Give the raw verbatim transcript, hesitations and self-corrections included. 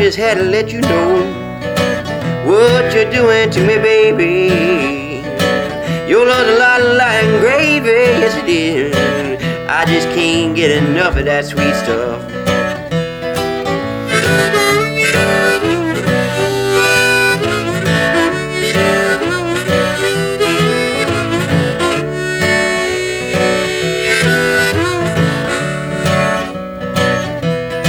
just had to let you know what you're doing to me, baby. Your love's a lot like gravy, yes it is. I just can't get enough of that sweet stuff.